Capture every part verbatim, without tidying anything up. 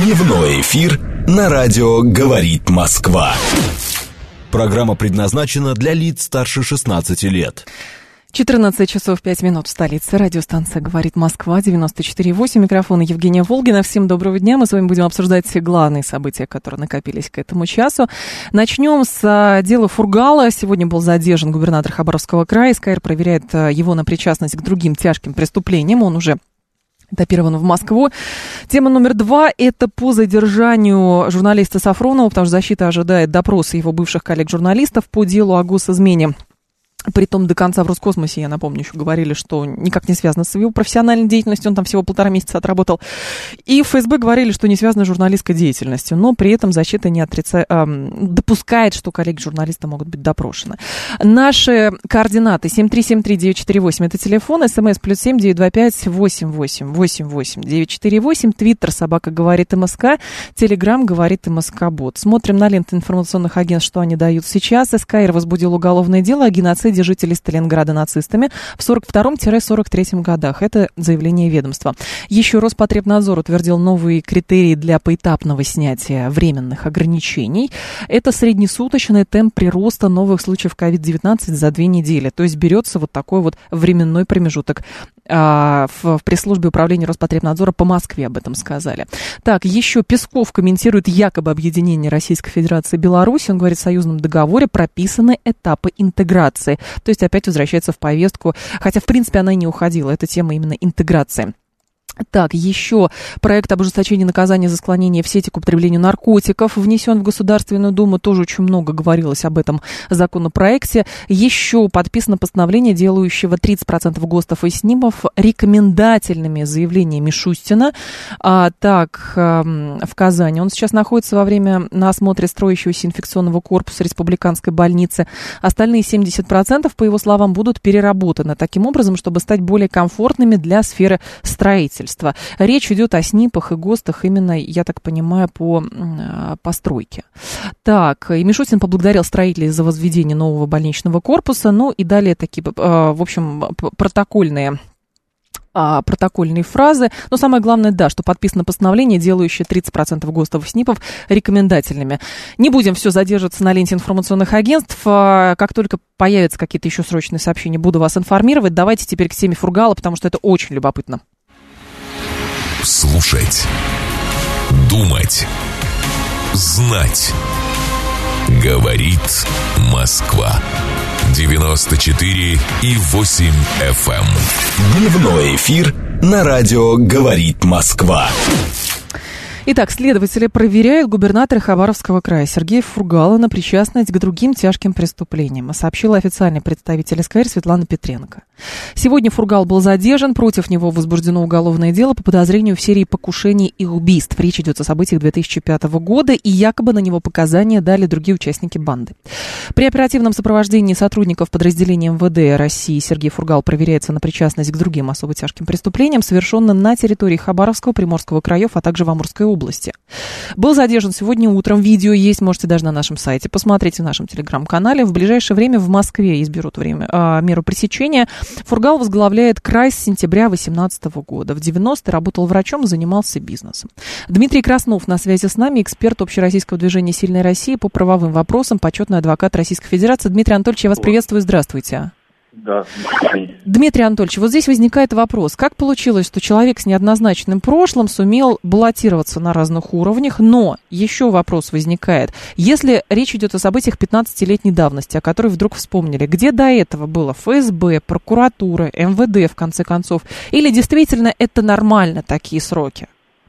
Дневной эфир на радио «Говорит Москва». Программа предназначена для лиц старше шестнадцати лет. четырнадцать часов пять минут в столице. Радиостанция «Говорит Москва», девяносто четыре и восемь. Микрофон Евгения Волгина. Всем доброго дня. Мы с вами будем обсуждать все главные события, которые накопились к этому часу. Начнем с дела Фургала. Сегодня был задержан губернатор Хабаровского края. СКР проверяет его на причастность к другим тяжким преступлениям. Он уже этапирован в Москву. Тема номер два – это по задержанию журналиста Сафронова, потому что защита ожидает допроса его бывших коллег-журналистов по делу о госизмене. Притом до конца в Роскосмосе, я напомню, еще говорили, что никак не связано с его профессиональной деятельностью, он там всего полтора месяца отработал. И в ФСБ говорили, что не связано с журналистской деятельностью, но при этом защита не отрицает, э, допускает, что коллеги журналиста могут быть допрошены. Наши координаты семь три семь три девять четыре восемь, это телефон, смс плюс семь девять два пять восемь восемь восемь восемь девять четыре восемь, твиттер собака говорит МСК, телеграм говорит МСК Бот. Смотрим на ленты информационных агентств, что они дают сейчас. СКР возбудил уголовное дело о геноциде жителей Сталинграда нацистами в сорок втором — сорок третьем годах. Это заявление ведомства. Еще Роспотребнадзор утвердил новые критерии для поэтапного снятия временных ограничений. Это среднесуточный темп прироста новых случаев ковид девятнадцать за две недели. То есть берется вот такой вот временной промежуток. А, в, в пресс-службе управления Роспотребнадзора по Москве об этом сказали. Так, еще Песков комментирует якобы объединение Российской Федерации и Беларуси. Он говорит, в союзном договоре прописаны этапы интеграции. То есть опять возвращается в повестку, хотя, в принципе, она и не уходила. Это тема именно интеграции. Так, еще проект об ужесточении наказания за склонение в сети к употреблению наркотиков внесен в Государственную Думу. Тоже очень много говорилось об этом законопроекте. Еще подписано постановление, делающего тридцать процентов ГОСТов и СНИПов рекомендательными заявлениями Мишустина. А, так, в Казани. Он сейчас находится во время на осмотре строящегося инфекционного корпуса республиканской больницы. Остальные семьдесят процентов, по его словам, будут переработаны таким образом, чтобы стать более комфортными для сферы строительства. Речь идет о СНИПах и ГОСТах именно, я так понимаю, по постройке. Так, и Мишустин поблагодарил строителей за возведение нового больничного корпуса. Ну и далее такие, в общем, протокольные протокольные фразы. Но самое главное, да, что подписано постановление, делающее тридцать процентов ГОСТов и СНИПов рекомендательными. Не будем все задерживаться на ленте информационных агентств. Как только появятся какие-то еще срочные сообщения, буду вас информировать. Давайте теперь к теме Фургала, потому что это очень любопытно. Слушать, думать, знать. Говорит Москва. девяносто четыре и восемь эф эм. Дневной эфир на радио «Говорит Москва». Итак, следователи проверяют губернатора Хабаровского края Сергея Фургала на причастность к другим тяжким преступлениям, сообщила официальный представитель СКР Светлана Петренко. Сегодня Фургал был задержан, против него возбуждено уголовное дело по подозрению в серии покушений и убийств. Речь идет о событиях две тысячи пятого года, и якобы на него показания дали другие участники банды. При оперативном сопровождении сотрудников подразделения эм вэ дэ России Сергей Фургал проверяется на причастность к другим особо тяжким преступлениям, совершенным на территории Хабаровского, Приморского краев, а также в Амурской области. Был задержан сегодня утром. Видео есть, можете даже на нашем сайте посмотреть, в нашем телеграм-канале. В ближайшее время в Москве изберут время, а, меру пресечения. Фургал возглавляет край с сентября две тысячи восемнадцатого года. В девяностые работал врачом, занимался бизнесом. Дмитрий Краснов на связи с нами, эксперт общероссийского движения «Сильная Россия» по правовым вопросам, почетный адвокат Российской Федерации. Дмитрий Анатольевич, я вас приветствую. Здравствуйте. Да. Дмитрий Анатольевич, вот здесь возникает вопрос. Как получилось, что человек с неоднозначным прошлым сумел баллотироваться на разных уровнях, но еще вопрос возникает. Если речь идет о событиях пятнадцатилетней давности, о которых вдруг вспомнили, где до этого было эф эс бэ, прокуратура, эм вэ дэ, в конце концов, или действительно это нормально, такие сроки?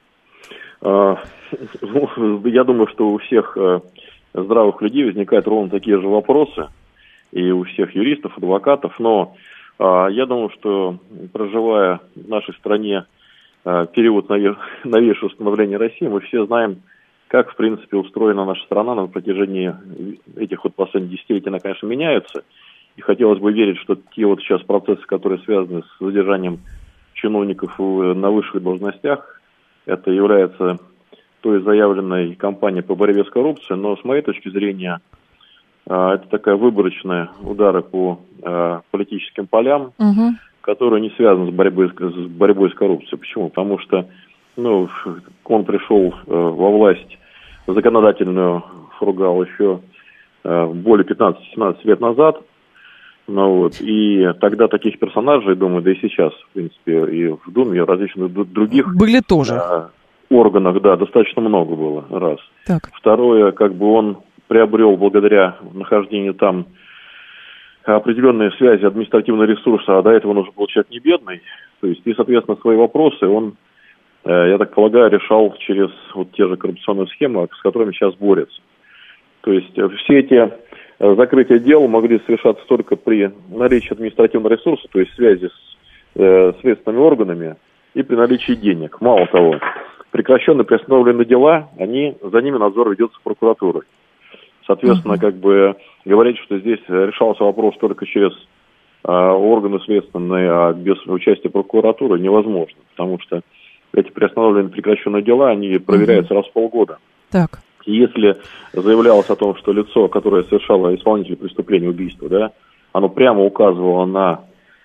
Я думаю, что у всех здравых людей возникают ровно такие же вопросы. И у всех юристов, адвокатов, но а, я думаю, что, проживая в нашей стране а, период нове- новейшего становления России, мы все знаем, как, в принципе, устроена наша страна на протяжении этих вот последних десятилетий. Она, конечно, меняется, и хотелось бы верить, что те вот сейчас процессы, которые связаны с задержанием чиновников на высших должностях, это является той заявленной кампанией по борьбе с коррупцией, но с моей точки зрения, это такая выборочная удары по э, политическим полям, угу. которые не связаны с борьбой с, с борьбой с коррупцией. Почему? Потому что ну, он пришел э, во власть законодательную, Фургал, еще э, более пятнадцать-семнадцать лет назад. Ну, вот, и тогда таких персонажей, думаю, да и сейчас, в принципе, и в Думе, и в различных других... Были тоже. Э, органах, да, достаточно много было, раз. Так. Второе, как бы он приобрел благодаря нахождению там определенные связи, административного ресурса, а до этого он уже был человек не бедный. То есть, и, соответственно, свои вопросы он, я так полагаю, решал через вот те же коррупционные схемы, с которыми сейчас борется. То есть, все эти закрытия дел могли совершаться только при наличии административного ресурса, то есть связи с э, следственными органами и при наличии денег. Мало того, прекращенные, приостановлены дела, они, за ними надзор ведется прокуратурой. Соответственно, uh-huh. как бы говорить, что здесь решался вопрос только через э, органы следственные, а без участия прокуратуры, невозможно. Потому что эти приостановленные, прекращенные дела, они проверяются uh-huh. раз в полгода. Так. И если заявлялось о том, что лицо, которое совершало исполнитель преступления, убийства, да, оно прямо указывало на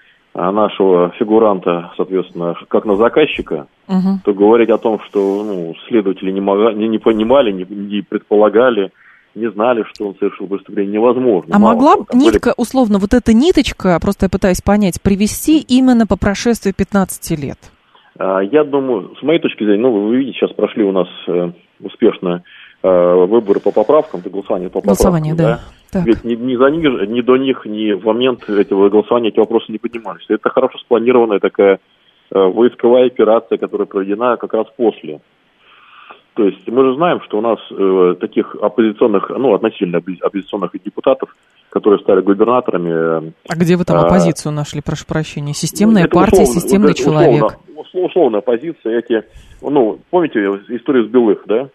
нашего фигуранта, соответственно, как на заказчика, угу. то говорить о том, что ну, следователи не, могли, не, не понимали, не, не предполагали, не знали, что он совершил преступление, невозможно. А Мало могла того, нитка, были... условно, вот эта ниточка, просто я пытаюсь понять, привести именно по прошествии пятнадцати лет? А, я думаю, с моей точки зрения, ну, вы видите, сейчас прошли у нас э, успешно э, выборы по поправкам, то голосование по голосование, поправкам. Да. Так. Ведь ни, ни, за них, ни до них, ни в момент этого голосования эти вопросы не поднимались. Это хорошо спланированная такая э, войсковая операция, которая проведена как раз после. То есть мы же знаем, что у нас э, таких оппозиционных, ну, относительно оппозиционных депутатов, которые стали губернаторами... Э, а где вы там э, оппозицию нашли, прошу прощения? Системная это партия, условно, системный это человек. Условно, условная оппозиция. Эти, ну, помните историю с Белых, да?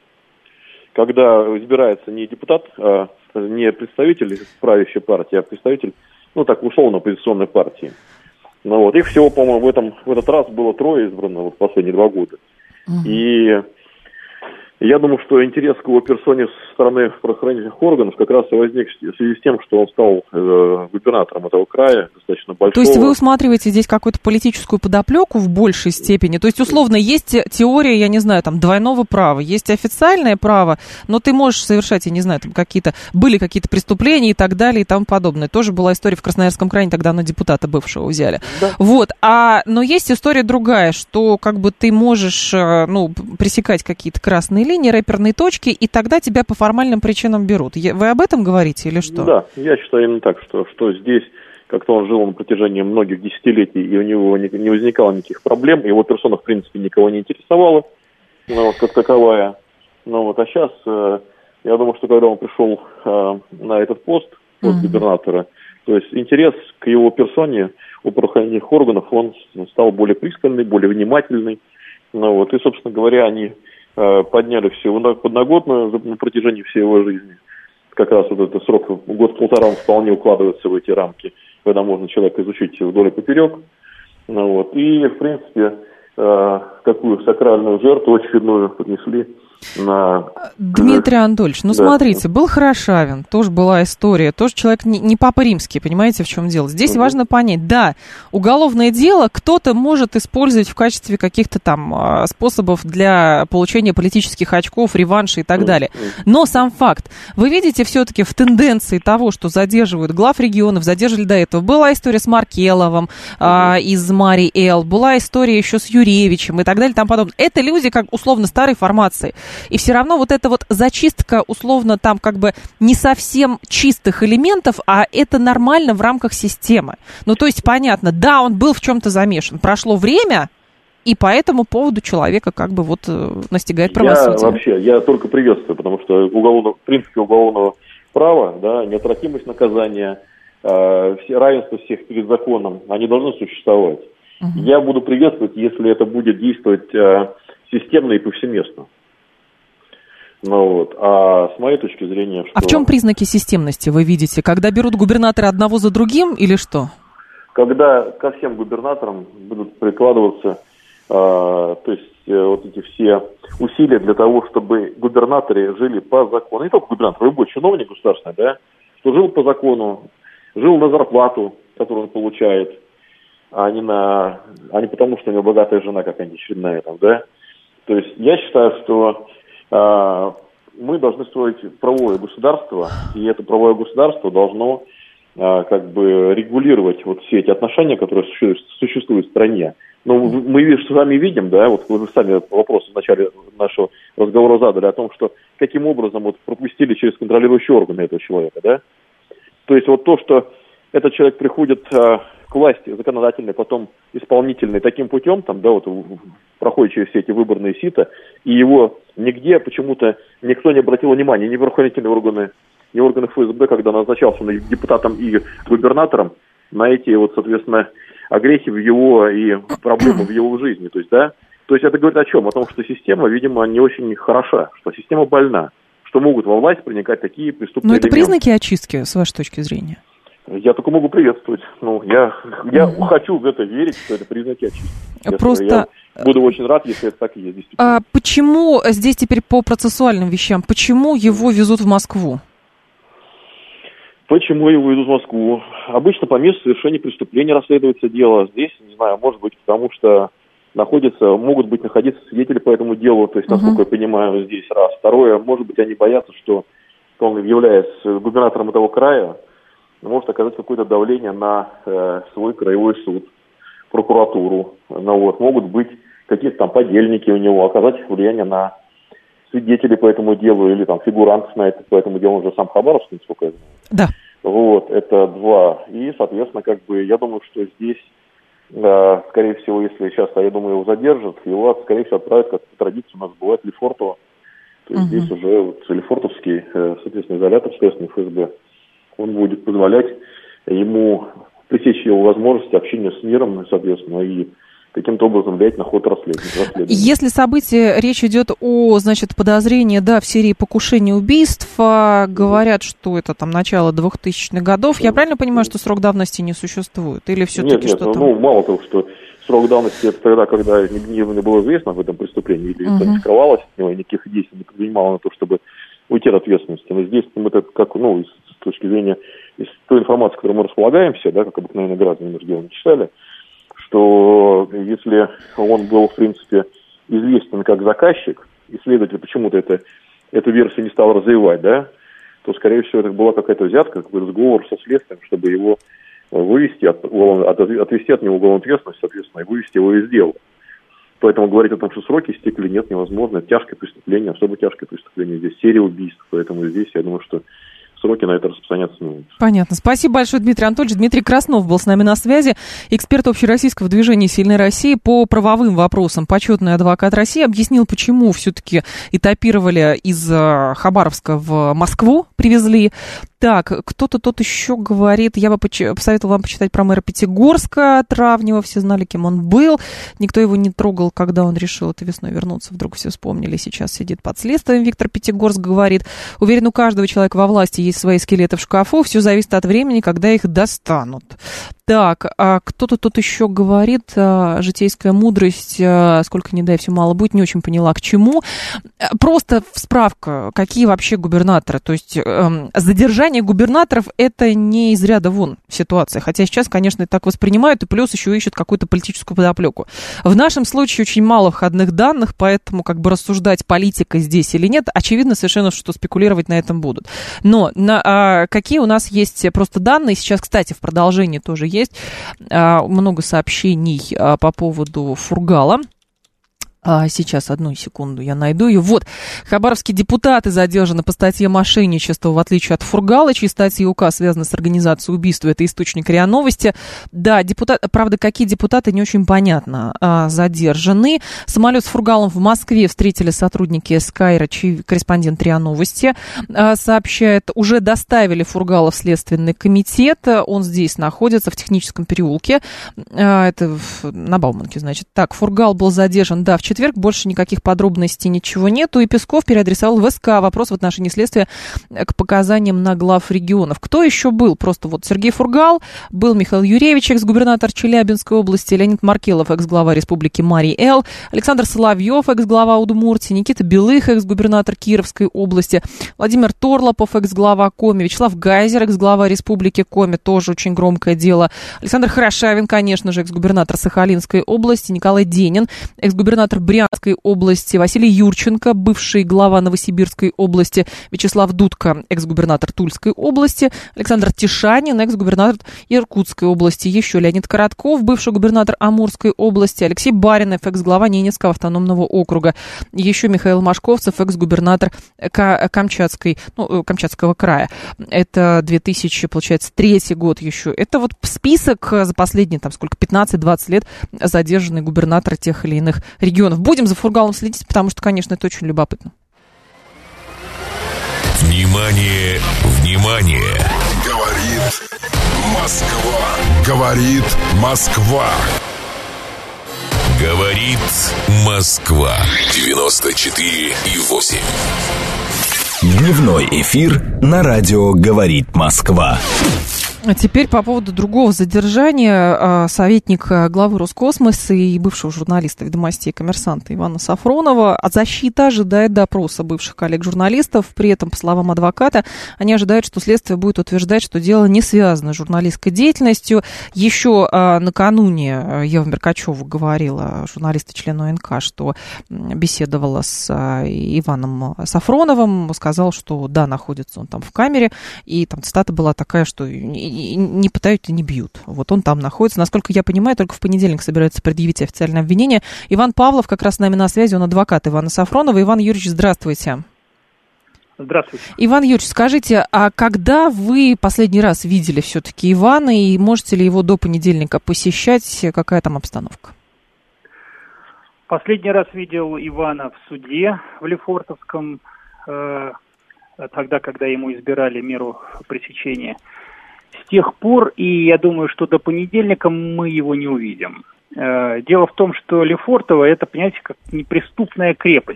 Когда избирается не депутат, а не представитель правящей партии, а представитель, ну, так, условно, оппозиционной партии. Ну, вот, их всего, по-моему, в, этом, в этот раз было трое избрано вот, в последние два года. Uh-huh. И я думаю, что интерес к его персоне со стороны правоохранительных органов как раз и возник в связи с тем, что он стал э, губернатором этого края, достаточно большого. То есть вы усматриваете здесь какую-то политическую подоплеку в большей степени? То есть, условно, есть теория, я не знаю, там, двойного права, есть официальное право, но ты можешь совершать, я не знаю, там, какие-то, были какие-то преступления и так далее и тому подобное. Тоже была история в Красноярском крае, тогда на депутата бывшего взяли. Да. Вот, а, но есть история другая, что, как бы, ты можешь, ну, пресекать какие-то красные линии, рэперные точки, и тогда тебя по формальным причинам берут. Вы об этом говорите или что? Да, я считаю именно так, что, что здесь как-то он жил на протяжении многих десятилетий, и у него не, не возникало никаких проблем, его персона, в принципе, никого не интересовала, ну, вот, как таковая. Ну, вот, а сейчас, э, я думаю, что когда он пришел э, на этот пост, пост mm-hmm. губернатора, то есть интерес к его персоне у правоохранительных органов, он стал более пристальный, более внимательный. Ну, вот, и, собственно говоря, они подняли все подноготную на протяжении всей его жизни. Как раз вот этот срок, год-полтора, он вполне укладывается в эти рамки, когда можно человека изучить вдоль и поперек. Ну, вот. И, в принципе, э, такую сакральную жертву очередную поднесли на... Дмитрий Анатольевич, ну да. Смотрите, был Хорошавин, тоже была история, тоже человек не, не папа римский, понимаете, в чем дело. Здесь угу. важно понять, да, уголовное дело кто-то может использовать в качестве каких-то там способов для получения политических очков, реванша и так угу. далее. Но сам факт, вы видите все-таки в тенденции того, что задерживают глав регионов, задерживали до этого. Была история с Маркеловым угу. а, из Марий Эл, была история еще с Юревичем и так далее и тому подобное. Это люди, как условно, старой формации. И все равно вот эта вот зачистка, условно, там как бы не совсем чистых элементов, а это нормально в рамках системы. Ну, то есть, понятно, да, он был в чем-то замешан. Прошло время, и по этому поводу человека как бы вот настигает правосудие. Я вообще, я только приветствую, потому что уголовно, в принципе, уголовного права, да, неотвратимость наказания, э, равенство всех перед законом, они должны существовать. Угу. Я буду приветствовать, если это будет действовать э, системно и повсеместно. Ну вот, а с моей точки зрения... Что... А в чем признаки системности вы видите? Когда берут губернатора одного за другим или что? Когда ко всем губернаторам будут прикладываться, э, то есть э, вот эти все усилия для того, чтобы губернаторы жили по закону. Не только губернатор, любой чиновник государственный, да, что жил по закону, жил на зарплату, которую он получает, а не, на, а не потому, что у него богатая жена какая-нибудь очередная там, да. То есть я считаю, что э, мы должны строить правовое государство, и это правовое государство должно э, как бы регулировать вот все эти отношения, которые существуют в стране. Но мы с вами видим, да, вот вы сами вопрос в начале нашего разговора задали о том, что каким образом вот пропустили через контролирующие органы этого человека, да. То есть вот то, что этот человек приходит э, к власти законодательной, потом исполнительной таким путем, там, да, вот проходит через все эти выборные сита, и его нигде почему-то никто не обратил внимания, ни правоохранительные органы, ни органы эф эс бэ, когда назначался он депутатом и губернатором, на эти вот, соответственно, огрехи в его и проблемы в его жизни, то есть, да, то есть это говорит о чем? О том, что система, видимо, не очень хороша, что система больна, что могут во власть проникать такие преступные элементы. Но это признаки очистки, с вашей точки зрения? Я только могу приветствовать. Ну, я, я mm-hmm. хочу в это верить, что это признаки очистки. Просто... Я буду очень рад, если это так и есть. А почему здесь теперь по процессуальным вещам, почему его везут в Москву? Почему его везут в Москву? Обычно по месту совершения преступления расследуется дело. Здесь, не знаю, может быть, потому что находятся, могут быть находиться свидетели по этому делу, то есть, насколько uh-huh. я понимаю, здесь раз. Второе, может быть, они боятся, что он, являясь губернатором этого края, может оказать какое-то давление на э, свой краевой суд, прокуратуру. Ну, вот, могут быть какие-то там подельники у него, оказать влияние на свидетелей по этому делу или там фигурантов на это, по этому делу, он же сам Хабаровский, насколько я знаю. Да. Вот, это два. И, соответственно, как бы, я думаю, что здесь, э, скорее всего, если сейчас, я думаю, его задержат, его, скорее всего, отправят, как традиция у нас бывает, в Лефортово. То есть uh-huh. здесь уже вот, Лефортовский, э, соответственно, изолятор следственный эф эс бэ, он будет позволять ему пресечь его возможности общения с миром, соответственно, и каким-то образом влиять на ход расследования. Если событие, речь идет о, значит, подозрении, да, в серии покушений убийств, а, говорят, что это там начало двухтысячных годов, я правильно понимаю, что срок давности не существует? Или все-таки нет, нет, что-то? Ну, мало того, что срок давности это тогда, когда не, не было известно об этом преступлении, или uh-huh. это не скрывалось от него, и никаких действий не предпринимало на то, чтобы уйти от ответственности. Но здесь мы это как, ну, с точки зрения из той информации, которой мы располагаем все, да, как обыкновенные граждане, мы же дело не читали, что если он был, в принципе, известен как заказчик, и следователь почему-то это, эту версию не стал развивать, да, то, скорее всего, это была какая-то взятка, какой-то сговор со следствием, чтобы его вывести, от, от, отвести от него уголовную ответственность, соответственно, и вывести его из дела. Поэтому говорить о том, что сроки истекли, нет, невозможно. Это тяжкое преступление, особо тяжкое преступление. Здесь серия убийств, поэтому здесь, я думаю, что сроки на это распространяться не будут. Понятно. Спасибо большое, Дмитрий Анатольевич. Дмитрий Краснов был с нами на связи, эксперт общероссийского движения «Сильная Россия» по правовым вопросам, почетный адвокат России, объяснил, почему все-таки этапировали из Хабаровска в Москву, привезли. Так, кто-то тут еще говорит, я бы поч- посоветовала вам почитать про мэра Пятигорска Травнева, все знали, кем он был, никто его не трогал, когда он решил этой весной вернуться, вдруг все вспомнили, сейчас сидит под следствием, Виктор Пятигорск говорит, уверен, у каждого человека во власти есть свои скелеты в шкафу, все зависит от времени, когда их достанут. Так, а кто-то тут еще говорит, а, житейская мудрость, а, сколько не дай, все мало будет, не очень поняла, к чему. Просто справка, какие вообще губернаторы, то есть э, задержание губернаторов это не из ряда вон ситуация, хотя сейчас, конечно, так воспринимают, и плюс еще ищут какую-то политическую подоплеку. В нашем случае очень мало входных данных, поэтому как бы рассуждать, политика здесь или нет, очевидно совершенно, что спекулировать на этом будут. Но на, а, какие у нас есть просто данные, сейчас, кстати, в продолжении тоже есть а, много сообщений а, по поводу Фургала. А, сейчас, одну секунду, я найду ее. Вот, хабаровские депутаты задержаны по статье мошенничества, в отличие от Фургала, чьи статьи и указ связаны с организацией убийства. Это источник РИА Новости. Да, депутат, правда, какие депутаты, не очень понятно, а, задержаны. Самолет с Фургалом в Москве встретили сотрудники Скайра, чей корреспондент РИА Новости а, сообщает, уже доставили Фургала в Следственный комитет. Он здесь находится, в Техническом переулке. А, это в, на Бауманке, значит. Так, Фургал был задержан, да, в четверг, больше никаких подробностей, ничего нету. И Песков переадресовал в СК вопрос в отношении следствия к показаниям на глав регионов. Кто еще был? Просто вот Сергей Фургал, был Михаил Юрьевич, экс-губернатор Челябинской области, Леонид Маркелов, экс-глава Республики Марий-Эл, Александр Соловьев, экс-глава Удмуртии, Никита Белых, экс-губернатор Кировской области, Владимир Торлопов, экс-глава Коми, Вячеслав Гайзер, экс-глава Республики Коми, тоже очень громкое дело, Александр Хорошавин, конечно же, экс-губернатор Сахалинской области, Николай Денин, экс-губернатор Брянской области, Василий Юрченко, бывший глава Новосибирской области, Вячеслав Дудко, экс-губернатор Тульской области, Александр Тишанин, экс-губернатор Иркутской области, еще Леонид Коротков, бывший губернатор Амурской области, Алексей Баринов, экс-глава Ненецкого автономного округа, еще Михаил Машковцев, экс-губернатор Камчатской, ну, Камчатского края. Это две тысячи, получается, третий год еще. Это вот список за последние, там, сколько, пятнадцать-двадцать лет задержанные губернаторы тех или иных регионов. Будем за Фургалом следить, потому что, конечно, это очень любопытно. Внимание, внимание! Говорит Москва. Говорит Москва. Говорит Москва. девяносто четыре и восемь. Дневной эфир на радио «Говорит Москва». А теперь по поводу другого задержания. Советник главы Роскосмоса и бывшего журналиста «Ведомостей» «Коммерсанта» Ивана Сафронова. Защита ожидает допроса бывших коллег-журналистов. При этом, по словам адвоката, они ожидают, что следствие будет утверждать, что дело не связано с журналистской деятельностью. Еще накануне Ева Меркачева говорила, журналист и член ОНК, что беседовала с Иваном Сафроновым. Сказал, что да, находится он там в камере. И там цитата была такая, что не пытают и не бьют. Вот он там находится. Насколько я понимаю, только в понедельник собираются предъявить официальное обвинение. Иван Павлов как раз с нами на связи, он адвокат Ивана Сафронова. Иван Юрьевич, здравствуйте. Здравствуйте. Иван Юрьевич, скажите, а когда вы последний раз видели все-таки Ивана, и можете ли его до понедельника посещать? Какая там обстановка? Последний раз видел Ивана в суде в Лефортовском, э, тогда, когда ему избирали меру пресечения. С тех пор, и я думаю, что до понедельника мы его не увидим. Дело в том, что Лефортово – это, понимаете, как неприступная крепость.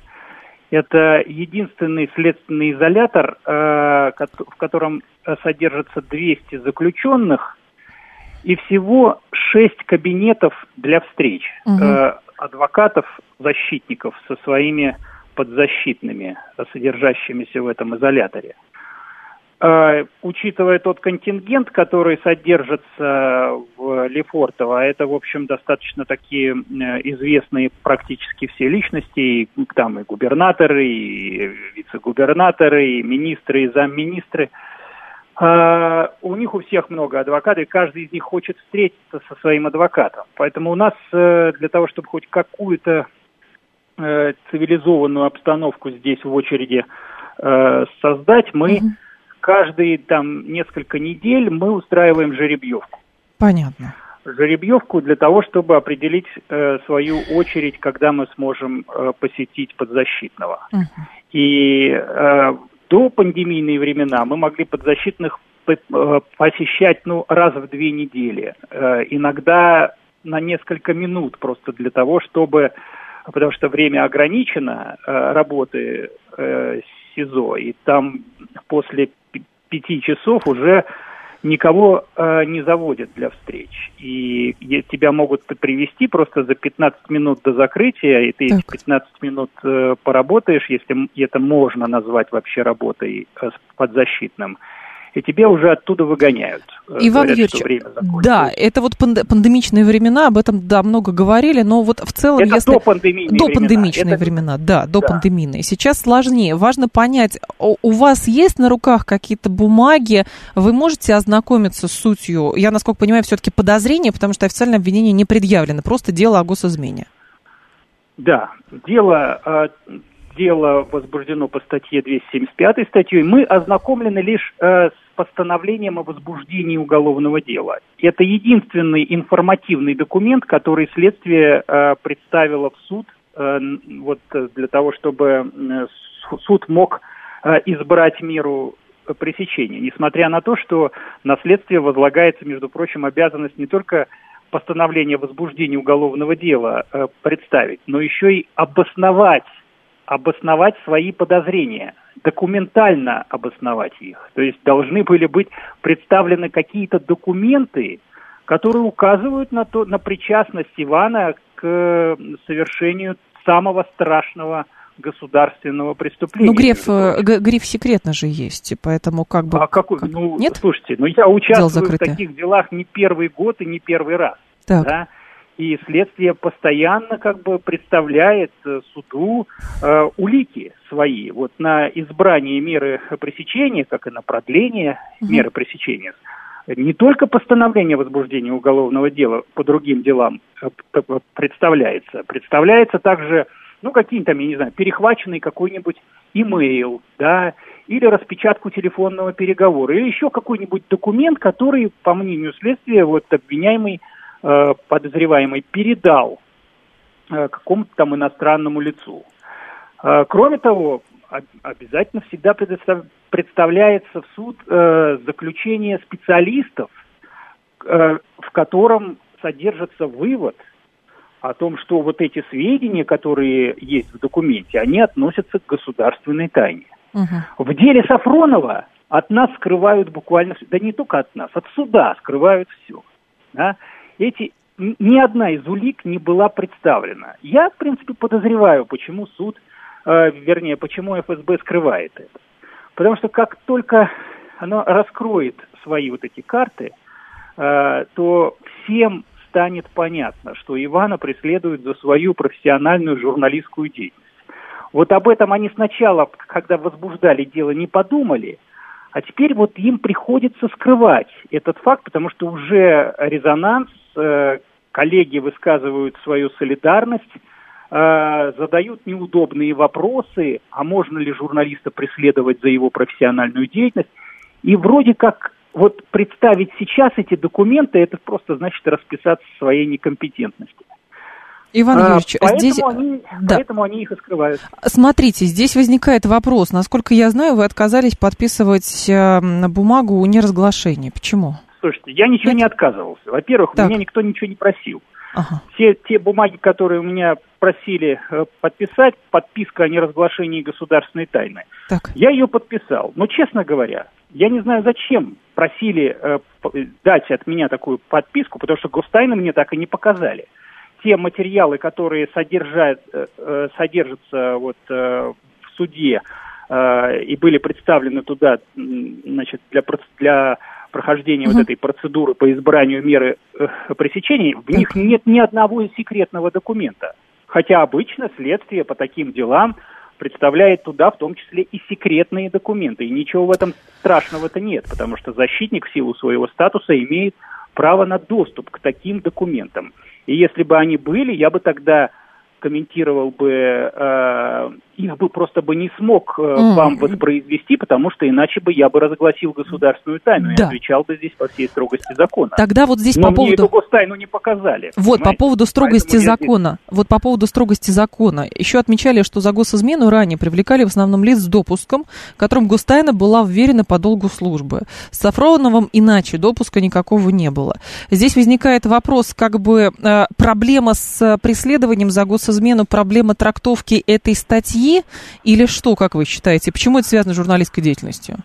Это единственный следственный изолятор, в котором содержатся двести заключенных, и всего шесть кабинетов для встреч угу. адвокатов, защитников со своими подзащитными, содержащимися в этом изоляторе. Uh, учитывая тот контингент, который содержится в Лефортово, это, в общем, достаточно такие uh, известные практически все личности, и, там и губернаторы, и вице-губернаторы, и министры, и замминистры. Uh, у них у всех много адвокатов, и каждый из них хочет встретиться со своим адвокатом. Поэтому у нас uh, для того, чтобы хоть какую-то uh, цивилизованную обстановку здесь в очереди uh, создать, мы... Mm-hmm. Каждые там несколько недель мы устраиваем жеребьевку. Понятно. Жеребьевку для того, чтобы определить э, свою очередь, когда мы сможем э, посетить подзащитного. Uh-huh. И э, до пандемийные времена мы могли подзащитных э, посещать ну, раз в две недели. Э, иногда на несколько минут просто для того, чтобы... Потому что время ограничено э, работы э, СИЗО, и там после пяти часов уже никого э, не заводят для встреч. И тебя могут привести просто за пятнадцать минут до закрытия, и ты так. эти пятнадцать минут э, поработаешь, если это можно назвать вообще работой э, с подзащитным, и тебя уже оттуда выгоняют. Иван Юрьевич, да, это вот пандемичные времена, об этом, да, много говорили, но вот в целом, это если... до пандемийные до времена. пандемичные это... времена, да, до да. пандемийные. Сейчас сложнее. Важно понять, у вас есть на руках какие-то бумаги, вы можете ознакомиться с сутью? Я, насколько понимаю, все-таки подозрение, потому что официальное обвинение не предъявлено, просто дело о госизмене. Да, дело... Дело возбуждено по статье двести семьдесят пять статьей. Мы ознакомлены лишь э, с постановлением о возбуждении уголовного дела. Это единственный информативный документ, который следствие э, представило в суд э, вот, для того, чтобы э, суд мог э, избрать меру пресечения. Несмотря на то, что на следствие возлагается, между прочим, обязанность не только постановление о возбуждении уголовного дела э, представить, но еще и обосновать обосновать свои подозрения, документально обосновать их. То есть должны были быть представлены какие-то документы, которые указывают на, то, на причастность Ивана к совершению самого страшного государственного преступления. Ну, гриф, г- гриф секретно же есть, поэтому как бы... А какой? Как... Ну, Нет? Слушайте, ну я участвую в таких делах не первый год и не первый раз. Так. Да? и следствие постоянно как бы представляет суду э, улики свои. Вот на избрание меры пресечения, как и на продление mm-hmm. меры пресечения, не только постановление возбуждения уголовного дела по другим делам представляется, представляется также, ну, какие-то там, я не знаю, перехваченный какой-нибудь имейл, да, или распечатку телефонного переговора, или еще какой-нибудь документ, который, по мнению следствия, вот обвиняемый, э, подозреваемый передал э, какому-то там иностранному лицу. Э, кроме того, об- обязательно всегда предостав- представляется в суд э, заключение специалистов, э, в котором содержится вывод о том, что вот эти сведения, которые есть в документе, они относятся к государственной тайне. Угу. В деле Сафронова от нас скрывают буквально, да не только от нас, от суда скрывают все. Да? Эти, ни одна из улик не была представлена. Я, в принципе, подозреваю, почему суд, э, вернее, почему эф эс бэ скрывает это. Потому что как только оно раскроет свои вот эти карты, э, то всем станет понятно, что Ивана преследуют за свою профессиональную журналистскую деятельность. Вот об этом они сначала, когда возбуждали дело, не подумали, а теперь вот им приходится скрывать этот факт, потому что уже резонанс, э, коллеги высказывают свою солидарность, э, задают неудобные вопросы, а можно ли журналиста преследовать за его профессиональную деятельность, и вроде как вот представить сейчас эти документы, это просто значит расписаться в своей некомпетентности. Иван Юрьевич, а, поэтому, здесь... они, да. поэтому они их и скрывают. Смотрите, здесь возникает вопрос. Насколько я знаю, вы отказались подписывать э, бумагу о неразглашении. Почему? Слушайте, я ничего Нет? не отказывался. Во-первых, так. меня никто ничего не просил. Ага. Все те бумаги, которые у меня просили э, подписать, подписка о неразглашении государственной тайны, так. я ее подписал. Но, честно говоря, я не знаю, зачем просили э, дать от меня такую подписку, потому что гостайны мне так и не показали. Те материалы, которые содержат, э, содержатся вот, э, в суде э, и были представлены туда, значит, для, для прохождения угу. вот этой процедуры по избранию меры э, пресечения, в так. них нет ни одного секретного документа. Хотя обычно следствие по таким делам представляет туда в том числе и секретные документы. И ничего в этом страшного-то нет, потому что защитник в силу своего статуса имеет право на доступ к таким документам. И если бы они были, я бы тогда комментировал бы, э, их бы просто бы не смог э, mm. вам воспроизвести, потому что иначе бы я бы разгласил государственную тайну да. и отвечал бы здесь по всей строгости закона. Тогда вот здесь Но по поводу... мне эту гостайну не показали. Вот, понимаете? По поводу строгости Поэтому закона. Здесь... Вот по поводу строгости закона. Еще отмечали, что за госизмену ранее привлекали в основном лиц с допуском, которым гостайна была вверена по долгу службы. С Сафроновым иначе допуска никакого не было. Здесь возникает вопрос, как бы э, проблема с преследованием за госизмену, проблема трактовки этой статьи или что, как вы считаете? Почему это связано с журналистской деятельностью?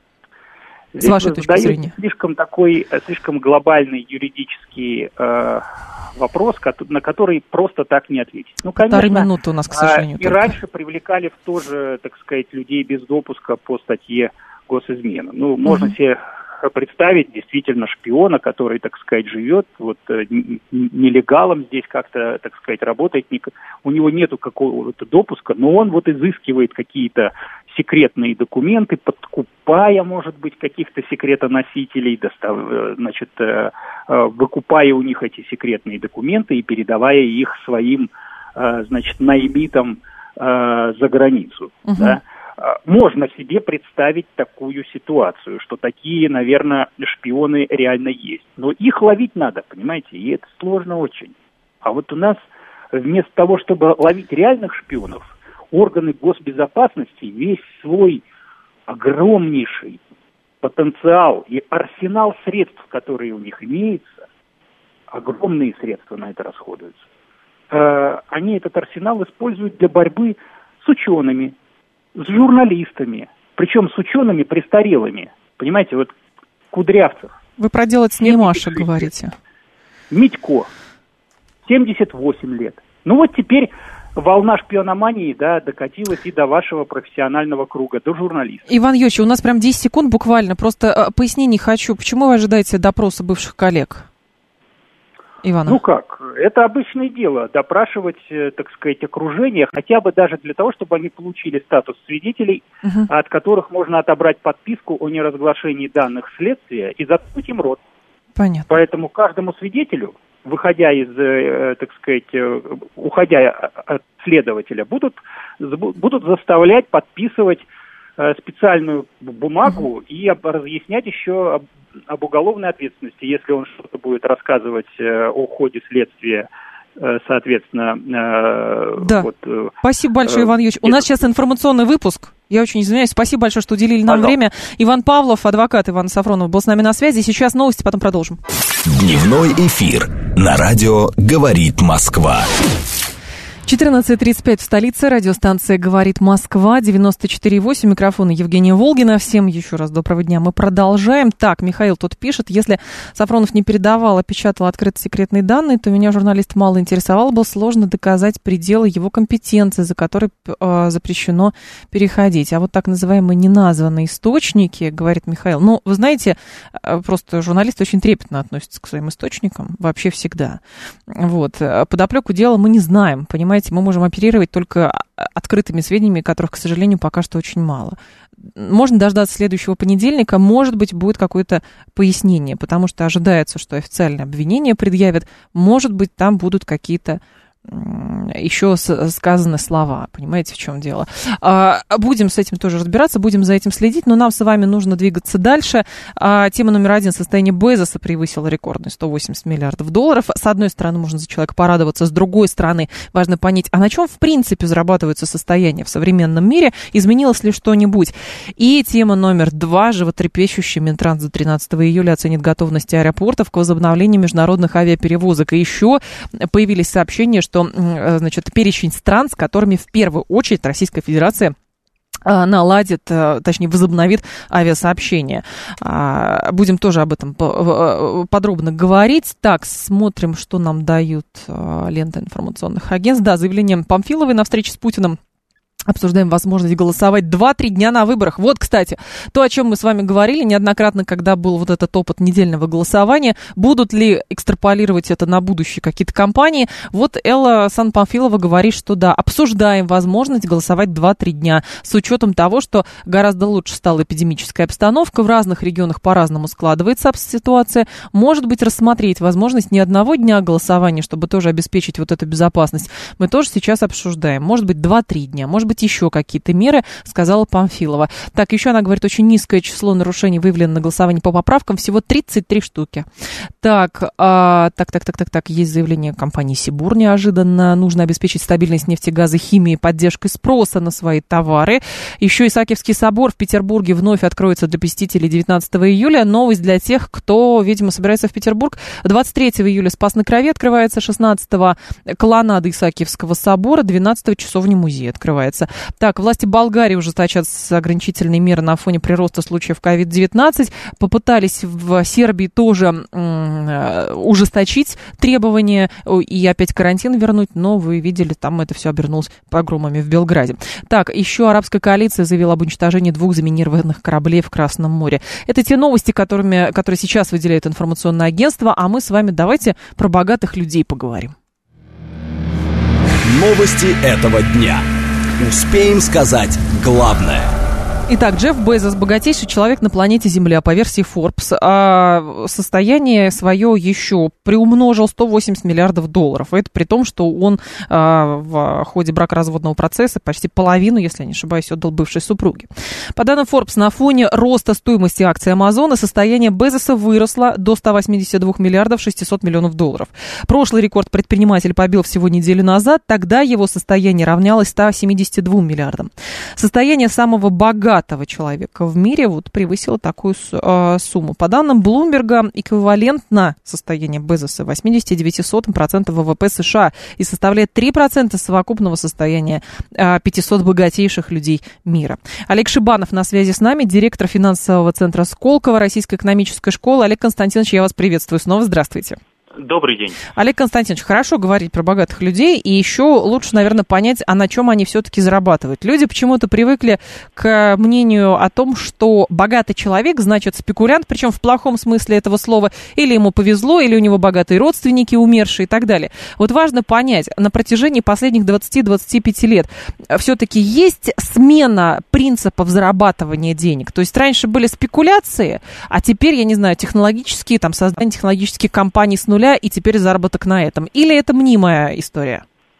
С Здесь вашей точки зрения. Слишком такой, слишком глобальный юридический э, вопрос, на который просто так не ответить. Ну, конечно, полторы минуты у нас, к сожалению. И только. Раньше привлекали в тоже, так сказать, людей без допуска по статье госизмена. Ну, угу. можно себе представить действительно шпиона, который, так сказать, живет вот нелегалом здесь как-то, так сказать, работает, у него нету какого-то допуска, но он вот изыскивает какие-то секретные документы, подкупая, может быть, каких-то секретоносителей, достав, значит, выкупая у них эти секретные документы и передавая их своим, значит, наймитам за границу, uh-huh. да. Можно себе представить такую ситуацию, что такие, наверное, шпионы реально есть. Но их ловить надо, понимаете, и это сложно очень. А вот у нас вместо того, чтобы ловить реальных шпионов, органы госбезопасности весь свой огромнейший потенциал и арсенал средств, которые у них имеются, огромные средства на это расходуются, они этот арсенал используют для борьбы с учеными, с журналистами, причем с учеными престарелыми. Понимаете, вот Кудрявцев. Вы про дело Цнеймаша говорите. Митько, семьдесят восемь лет. Ну вот теперь волна шпиономании, да, докатилась и до вашего профессионального круга, до журналистов. Иван Юрьевич, у нас прям десять секунд буквально. Просто пояснений хочу. Почему вы ожидаете допроса бывших коллег? Иванов? Ну как, это обычное дело, допрашивать, так сказать, окружение, хотя бы даже для того, чтобы они получили статус свидетелей, угу. от которых можно отобрать подписку о неразглашении данных следствия и заткнуть им рот. Понятно. Поэтому каждому свидетелю, выходя из, так сказать, уходя от следователя, будут, будут заставлять подписывать специальную бумагу и разъяснять еще об, об уголовной ответственности, если он что-то будет рассказывать о ходе следствия, соответственно. Да. Вот, спасибо большое, Иван Юрьевич. У нас сейчас информационный выпуск. Я очень извиняюсь. Спасибо большое, что уделили нам Пожалуйста. время. Иван Павлов, адвокат Иван Сафронов, был с нами на связи. Сейчас новости, потом продолжим. Дневной эфир на радио «Говорит Москва». четырнадцать тридцать пять в столице. Радиостанция «Говорит Москва», девяносто четыре и восемь. Микрофон Евгения Волгина. Всем еще раз доброго дня. Мы продолжаем. Так, Михаил тут пишет: если Сафронов не передавал, а печатал открытые секретные данные, то меня журналист мало интересовал, было сложно доказать пределы его компетенции, за которые э, запрещено переходить. А вот так называемые неназванные источники, говорит Михаил, ну, вы знаете, просто журналисты очень трепетно относятся к своим источникам, вообще всегда. Вот. Подоплеку дела мы не знаем, понимаете? Мы можем оперировать только открытыми сведениями, которых, к сожалению, пока что очень мало. Можно дождаться следующего понедельника, может быть, будет какое-то пояснение, потому что ожидается, что официальное обвинение предъявят, может быть, там будут какие-то еще сказаны слова, понимаете, в чем дело. Будем с этим тоже разбираться, будем за этим следить, но нам с вами нужно двигаться дальше. Тема номер один. Состояние Безоса превысило рекордные сто восемьдесят миллиардов долларов. С одной стороны, можно за человека порадоваться, с другой стороны, важно понять, а на чем в принципе зарабатывается состояние в современном мире, изменилось ли что-нибудь. И тема номер два. Животрепещущий. Минтранс до тринадцатого июля оценит готовность аэропортов к возобновлению международных авиаперевозок. И еще появились сообщения, что значит, перечень стран, с которыми в первую очередь Российская Федерация наладит, точнее, возобновит авиасообщение. Будем тоже об этом подробно говорить. Так, смотрим, что нам дают ленты информационных агентств. Да, заявление Памфиловой на встрече с Путиным. Обсуждаем возможность голосовать два-три дня на выборах. Вот, кстати, то, о чем мы с вами говорили неоднократно, когда был вот этот опыт недельного голосования. Будут ли экстраполировать это на будущее какие-то кампании? Вот Элла Сан-Памфилова говорит, что да, обсуждаем возможность голосовать два-три дня с учетом того, что гораздо лучше стала эпидемическая обстановка. В разных регионах по-разному складывается ситуация. Может быть, рассмотреть возможность не одного дня голосования, чтобы тоже обеспечить вот эту безопасность. Мы тоже сейчас обсуждаем. Может быть, два-три дня, может быть, еще какие-то меры, сказала Памфилова. Так, еще она говорит, очень низкое число нарушений выявлено на голосовании по поправкам, всего тридцать три штуки. Так, а, так, так, так, так, так, есть заявление компании Сибур неожиданно. Нужно обеспечить стабильность нефти, газа, химии, поддержкой спроса на свои товары. Еще Исаакиевский собор в Петербурге вновь откроется для посетителей девятнадцатого июля. Новость для тех, кто, видимо, собирается в Петербург. двадцать третьего июля Спас на Крови открывается, шестнадцатого колоннада Исаакиевского собора, двенадцатого часовня музея открывается. Так, власти Болгарии ужесточат ограничительные меры на фоне прироста случаев ковид девятнадцать. Попытались в Сербии тоже м- ужесточить требования и опять карантин вернуть, но вы видели, там это все обернулось погромами в Белграде. Так, еще арабская коалиция заявила об уничтожении двух заминированных кораблей в Красном море. Это те новости, которыми, которые сейчас выделяет информационное агентство, а мы с вами давайте про богатых людей поговорим. Новости этого дня. Успеем сказать главное. Итак, Джефф Безос, богатейший человек на планете Земля, по версии Forbes, а состояние свое еще приумножил сто восемьдесят миллиардов долларов. Это при том, что он а, в ходе бракоразводного процесса почти половину, если я не ошибаюсь, отдал бывшей супруге. По данным Forbes, на фоне роста стоимости акций Амазона состояние Безоса выросло до ста восьмидесяти двух миллиардов шестисот миллионов долларов. Прошлый рекорд предприниматель побил всего неделю назад. Тогда его состояние равнялось ста семидесяти двум миллиардам. Состояние самого богатого человека в мире вот превысило такую э, сумму. По данным Блумберга, эквивалентно состояние Безоса восемьдесят девять процентов ВВП США и составляет три процента совокупного состояния э, пятисот богатейших людей мира. Олег Шибанов на связи с нами, директор финансового центра Сколково, Российской экономической школы. Олег Константинович, я вас приветствую снова. Здравствуйте. Добрый день. Олег Константинович, хорошо говорить про богатых людей, и еще лучше, наверное, понять, а на чем они все-таки зарабатывают. Люди почему-то привыкли к мнению о том, что богатый человек значит спекулянт, причем в плохом смысле этого слова, или ему повезло, или у него богатые родственники, умершие и так далее. Вот важно понять, на протяжении последних двадцати-двадцати пяти лет все-таки есть смена принципов зарабатывания денег. То есть раньше были спекуляции, а теперь, я не знаю, технологические, там, создание технологических компаний с нуля, и теперь заработок на этом? Или это мнимая история?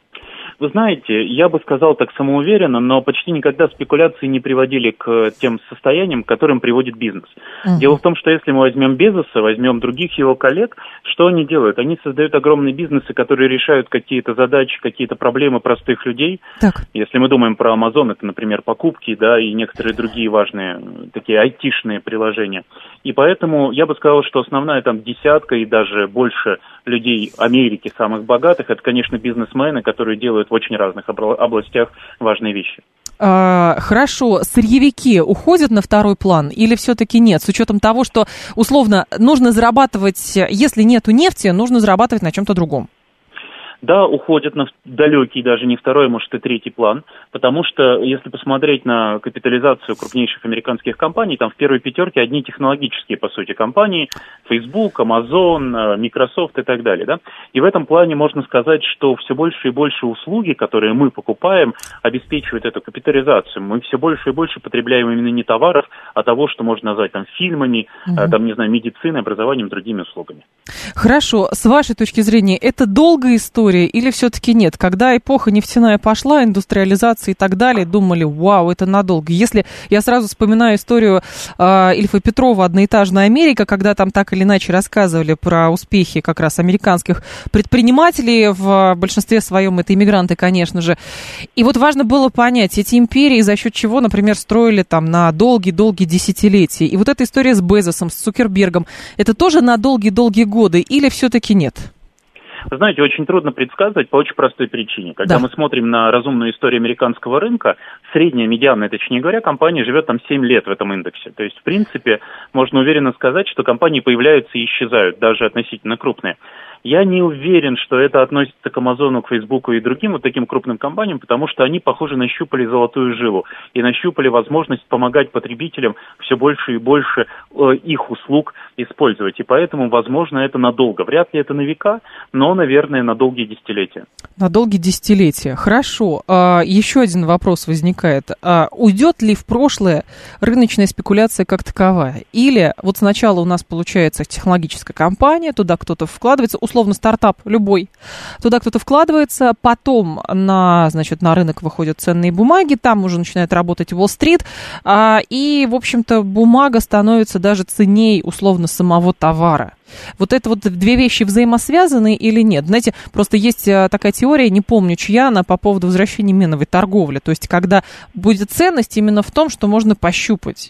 Вы знаете, я бы сказал так самоуверенно, но почти никогда спекуляции не приводили к тем состояниям, к которым приводит бизнес. Uh-huh. Дело в том, что если мы возьмем Безоса, возьмем других его коллег, что они делают? Они создают огромные бизнесы, которые решают какие-то задачи, какие-то проблемы простых людей. Так. Если мы думаем про Amazon, это, например, покупки, да, и некоторые другие важные такие айтишные приложения. И поэтому я бы сказал, что основная там десятка и даже больше людей Америки, самых богатых, это, конечно, бизнесмены, которые делают в очень разных областях важные вещи. А, хорошо, сырьевики уходят на второй план или все-таки нет? С учетом того, что, условно, нужно зарабатывать, если нету нефти, нужно зарабатывать на чем-то другом. Да, уходят на далекий, даже не второй, может и третий план, потому что, если посмотреть на капитализацию крупнейших американских компаний, там в первой пятерке одни технологические, по сути, компании, Facebook, Amazon, Microsoft и так далее, да. И в этом плане можно сказать, что все больше и больше услуги, которые мы покупаем, обеспечивают эту капитализацию. Мы все больше и больше потребляем именно не товаров, а того, что можно назвать там фильмами, угу. там, не знаю, медициной, образованием, другими услугами. Хорошо, с вашей точки зрения, это долгая история или все-таки нет? Когда эпоха нефтяная пошла, индустриализация и так далее, думали, вау, это надолго. Если я сразу вспоминаю историю э, Ильфа Петрова «Одноэтажная Америка», когда там так или иначе рассказывали про успехи как раз американских предпринимателей, в большинстве своем это иммигранты, конечно же. И вот важно было понять, эти империи за счет чего, например, строили там на долгие-долгие десятилетия. И вот эта история с Безосом, с Цукербергом, это тоже на долгие-долгие годы или все-таки нет? Вы знаете, очень трудно предсказывать по очень простой причине. Когда да. мы смотрим на разумную историю американского рынка, средняя, медианная, точнее говоря, компания живет там семь лет в этом индексе. То есть, в принципе, можно уверенно сказать, что компании появляются и исчезают, даже относительно крупные. Я не уверен, что это относится к Амазону, к Фейсбуку и другим вот таким крупным компаниям, потому что они, похоже, нащупали золотую жилу и нащупали возможность помогать потребителям все больше и больше э, их услуг использовать. И поэтому, возможно, это надолго. Вряд ли это на века, но, наверное, на долгие десятилетия. На долгие десятилетия. Хорошо. А, еще один вопрос возникает. А, уйдет ли в прошлое рыночная спекуляция как таковая? Или вот сначала у нас получается технологическая компания, туда кто-то вкладывается, условно стартап любой, туда кто-то вкладывается, потом на, значит, на рынок выходят ценные бумаги, там уже начинает работать Уолл-стрит, а, и, в общем-то, бумага становится даже ценней, условно, самого товара. Вот это вот две вещи взаимосвязаны или нет? Знаете, просто есть такая теория, не помню чья, она по поводу возвращения меновой торговли, то есть когда будет ценность именно в том, что можно пощупать.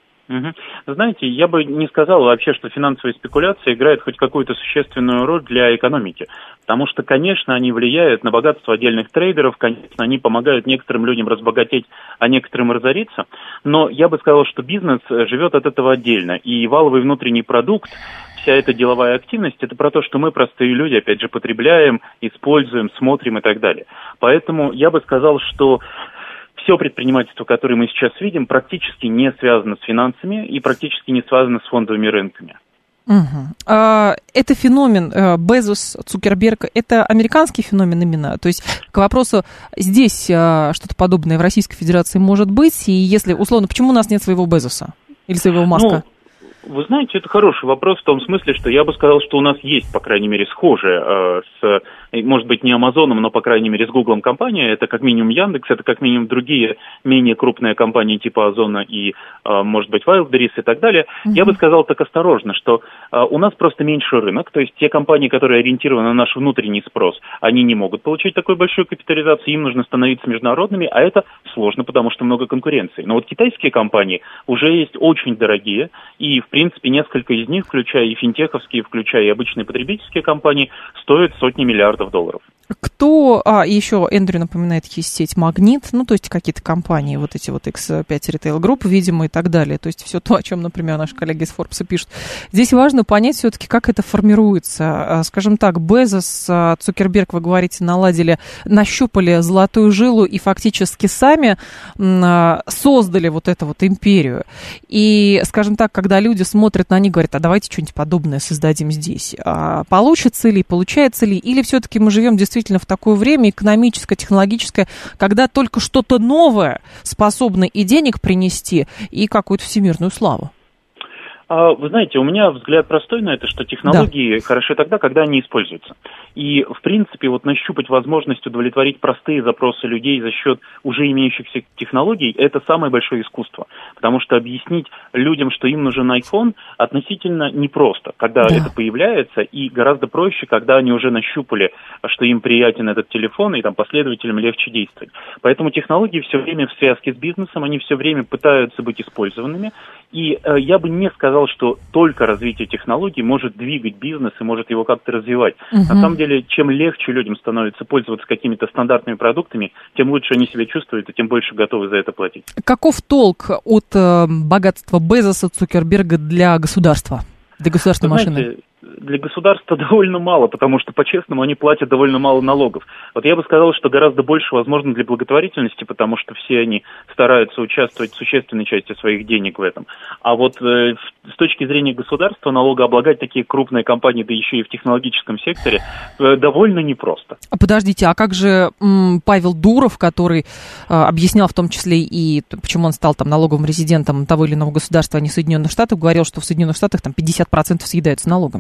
Угу. Знаете, я бы не сказал вообще, что финансовые спекуляции играют хоть какую-то существенную роль для экономики. Потому что, конечно, они влияют на богатство отдельных трейдеров, конечно, они помогают некоторым людям разбогатеть, а некоторым разориться. Но я бы сказал, что бизнес живет от этого отдельно. И валовый внутренний продукт, вся эта деловая активность, это про то, что мы, простые люди, опять же, потребляем, используем, смотрим и так далее. Поэтому я бы сказал, что все предпринимательство, которое мы сейчас видим, практически не связано с финансами и практически не связано с фондовыми рынками. Угу. А, это феномен Безос, Цукерберг, это американский феномен именно? То есть к вопросу, здесь а, что-то подобное в Российской Федерации может быть? И если, условно, почему у нас нет своего Безоса или своего Маска? Ну, вы знаете, это хороший вопрос в том смысле, что я бы сказал, что у нас есть, по крайней мере, схожие э, с, может быть, не Амазоном, но, по крайней мере, с Гуглом компания. Это как минимум Яндекс, это как минимум другие менее крупные компании типа Озона и, э, может быть, Wildberries и так далее. Mm-hmm. Я бы сказал так осторожно, что э, у нас просто меньше рынок, то есть те компании, которые ориентированы на наш внутренний спрос, они не могут получить такую большую капитализацию, им нужно становиться международными, а это сложно, потому что много конкуренции. Но вот китайские компании уже есть очень дорогие, и, в В принципе, несколько из них, включая и финтеховские, включая и обычные потребительские компании, стоят сотни миллиардов долларов. Кто, а, еще Эндрю напоминает, есть сеть «Магнит», ну, то есть какие-то компании, вот эти вот икс пять Retail Group, видимо, и так далее. То есть все то, о чем, например, наши коллеги из Forbes пишут. Здесь важно понять все-таки, как это формируется. Скажем так, Безос, Цукерберг, вы говорите, наладили, нащупали золотую жилу и фактически сами создали вот эту вот империю. И, скажем так, когда люди смотрят на них, говорят, а давайте что-нибудь подобное создадим здесь. А получится ли, получается ли, или все-таки мы живем действительно в такое время экономическое, технологическое, когда только что-то новое способно и денег принести, и какую-то всемирную славу? Вы знаете, у меня взгляд простой на это, что технологии да. хороши тогда, когда они используются. И, в принципе, вот нащупать возможность удовлетворить простые запросы людей за счет уже имеющихся технологий – это самое большое искусство. Потому что объяснить людям, что им нужен iPhone, относительно непросто, когда да. это появляется, и гораздо проще, когда они уже нащупали, что им приятен этот телефон, и там последователям легче действовать. Поэтому технологии все время в связке с бизнесом, они все время пытаются быть использованными. И э, я бы не сказал, что только развитие технологий может двигать бизнес и может его как-то развивать. Угу. На самом деле, чем легче людям становится пользоваться какими-то стандартными продуктами, тем лучше они себя чувствуют и тем больше готовы за это платить. Каков толк от э, богатства Безоса, Цукерберга для государства, для государственной Вы машины? Знаете, для государства довольно мало, потому что, по-честному, они платят довольно мало налогов. Вот я бы сказал, что гораздо больше возможно для благотворительности, потому что все они стараются участвовать в существенной части своих денег в этом. А вот э, с точки зрения государства налогооблагать такие крупные компании, да еще и в технологическом секторе, э, довольно непросто. Подождите, а как же м, Павел Дуров, который э, объяснял в том числе и почему он стал там налоговым резидентом того или иного государства, а не Соединенных Штатов, говорил, что в Соединенных Штатах там пятьдесят процентов съедаются налогами?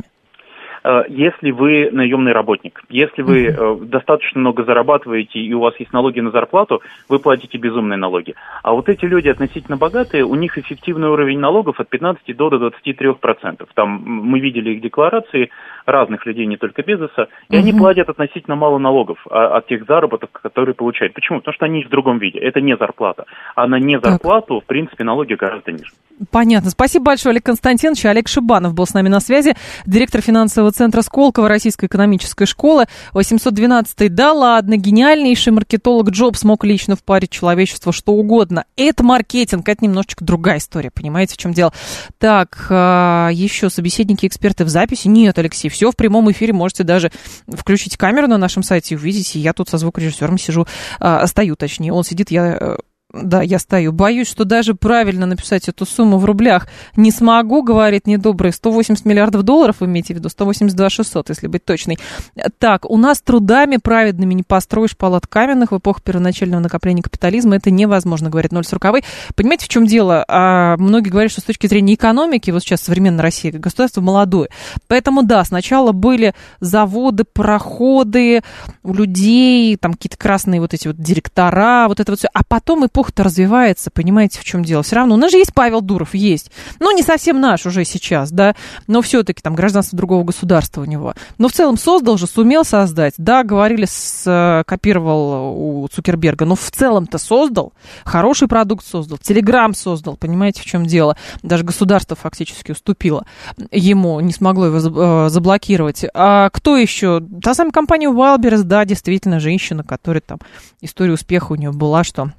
Если вы наемный работник, если вы uh-huh. достаточно много зарабатываете и у вас есть налоги на зарплату, вы платите безумные налоги. А вот эти люди относительно богатые, у них эффективный уровень налогов от пятнадцати до двадцати трёх процентов. Там мы видели их декларации разных людей, не только Безоса, и uh-huh. они платят относительно мало налогов от тех заработок, которые получают. Почему? Потому что они в другом виде. Это не зарплата. А на не зарплату, так. в принципе, налоги гораздо ниже. Понятно. Спасибо большое, Олег Константинович. Олег Шибанов был с нами на связи, директор финансового центра Сколково Российской экономической школы. восемьсот двенадцатый. Да ладно, гениальнейший маркетолог Джобс мог лично впарить человечеству что угодно. Это маркетинг, это немножечко другая история. Понимаете, в чем дело? Так, еще собеседники-эксперты в записи. Нет, Алексей, все в прямом эфире. Можете даже включить камеру на нашем сайте и увидите. Я тут со звукорежиссером сижу, стою точнее. Он сидит, я... Да, я стою. Боюсь, что даже правильно написать эту сумму в рублях не смогу, говорит недобрый. сто восемьдесят миллиардов долларов, вы имеете в виду? сто восемьдесят два шестьсот, если быть точной. Так, у нас трудами праведными не построишь палат каменных в эпоху первоначального накопления капитализма. Это невозможно, говорит ноль сороковый. Понимаете, в чем дело? А, многие говорят, что с точки зрения экономики, вот сейчас современная Россия, государство молодое. Поэтому, да, сначала были заводы, пароходы, у людей, там какие-то красные вот эти вот директора, вот это вот все. А потом и эпоха-то развивается, понимаете, в чем дело? Все равно у нас же есть Павел Дуров, есть. Ну, не совсем наш уже сейчас, да, но все-таки там гражданство другого государства у него. Но в целом создал же, сумел создать. Да, говорили, с, копировал у Цукерберга, но в целом-то создал. Хороший продукт создал, Телеграм создал, понимаете, в чем дело? Даже государство фактически уступило ему, не смогло его заблокировать. А кто еще? Та самая компания Wildberries, да, действительно, женщина, которая там, история успеха у нее была, что...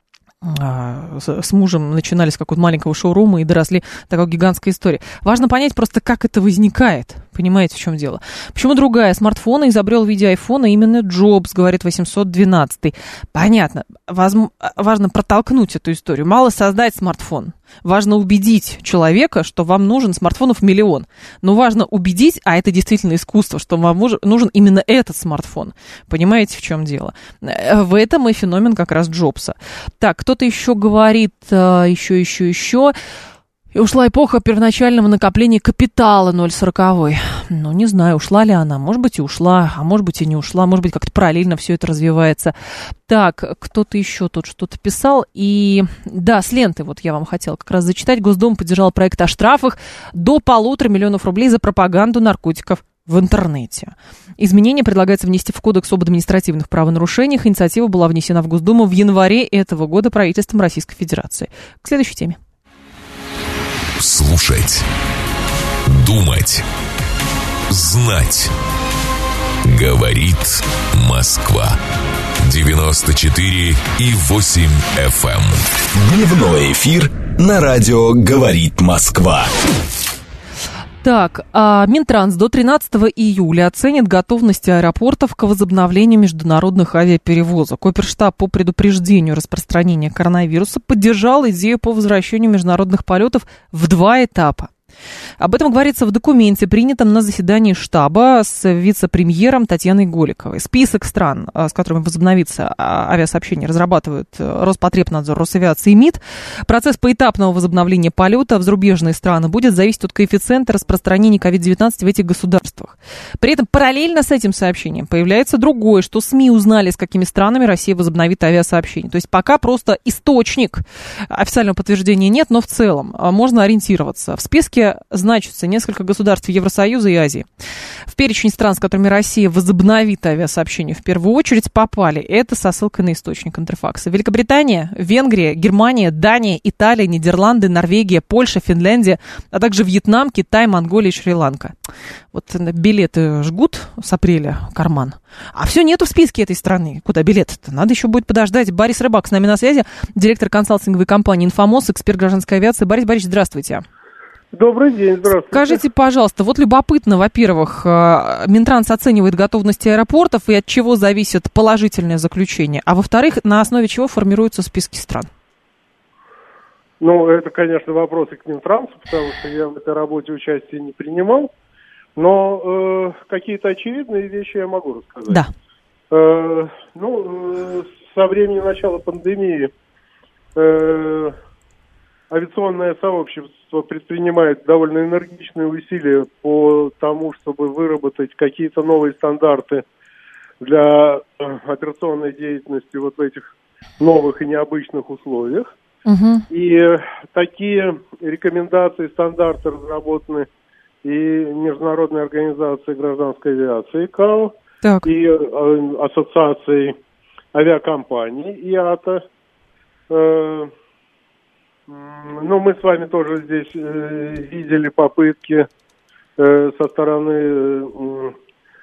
с мужем начинали с какого-то маленького шоурума и доросли такой гигантской истории. Важно понять просто, как это возникает. Понимаете, в чем дело? Почему другая? Смартфона изобрел в виде айфона именно Джобс, говорит восемьсот двенадцатый. Понятно. Возм... Важно протолкнуть эту историю. Мало создать смартфон. Важно убедить человека, что вам нужен смартфонов миллион. Но важно убедить, а это действительно искусство, что вам нужен именно этот смартфон. Понимаете, в чем дело? В этом и феномен как раз Джобса. Так, кто-то еще говорит, еще, еще, еще... И ушла эпоха первоначального накопления капитала ноль сороковой. Ну, не знаю, ушла ли она. Может быть, и ушла, а может быть, и не ушла. Может быть, как-то параллельно все это развивается. Так, кто-то еще тут что-то писал. И да, с ленты вот я вам хотела как раз зачитать. Госдума поддержала проект о штрафах до полутора миллионов рублей за пропаганду наркотиков в интернете. Изменения предлагается внести в Кодекс об административных правонарушениях. Инициатива была внесена в Госдуму в январе этого года правительством Российской Федерации. К следующей теме. Слушать, думать, знать. Говорит Москва. девяносто четыре и восемь эф эм. Дневной эфир на радио «Говорит Москва». Так, а Минтранс до тринадцатого июля оценит готовность аэропортов к возобновлению международных авиаперевозок. Оперштаб по предупреждению распространения коронавируса поддержал идею по возвращению международных полетов в два этапа. Об этом говорится в документе, принятом на заседании штаба с вице-премьером Татьяной Голиковой. Список стран, с которыми возобновится авиасообщение, разрабатывают Роспотребнадзор, Росавиация и МИД. Процесс поэтапного возобновления полета в зарубежные страны будет зависеть от коэффициента распространения ковид девятнадцать в этих государствах. При этом параллельно с этим сообщением появляется другое, что СМИ узнали, с какими странами Россия возобновит авиасообщение. То есть пока просто источник, официального подтверждения нет, но в целом можно ориентироваться. В списке значатся несколько государств Евросоюза и Азии. В перечень стран, с которыми Россия возобновит авиасообщение, в первую очередь попали, это со ссылкой на источник Интерфакса: Великобритания, Венгрия, Германия, Дания, Италия, Нидерланды, Норвегия, Польша, Финляндия, а также Вьетнам, Китай, Монголия и Шри-Ланка. Вот билеты жгут с апреля в карман, а все нету в списке этой страны. Куда билеты-то? Надо еще будет подождать. Борис Рыбак с нами на связи, директор консалтинговой компании «Инфомос», эксперт гражданской авиации. Борис Борисович, здравствуйте. Добрый день, здравствуйте. Скажите, пожалуйста, вот любопытно, во-первых, Минтранс оценивает готовность аэропортов и от чего зависит положительное заключение, а во-вторых, на основе чего формируются списки стран? Ну, это, конечно, вопросы к Минтрансу, потому что я в этой работе участия не принимал, но э, какие-то очевидные вещи я могу рассказать. Да. Э, ну, э, со времени начала пандемии э, авиационное сообщество предпринимает довольно энергичные усилия по тому, чтобы выработать какие-то новые стандарты для операционной деятельности вот в этих новых и необычных условиях. Угу. И такие рекомендации, стандарты разработаны и Международной организацией гражданской авиации КАО, так. и э, Ассоциацией авиакомпаний ИАТА. Э, Ну, мы с вами тоже здесь э, видели попытки э, со стороны э,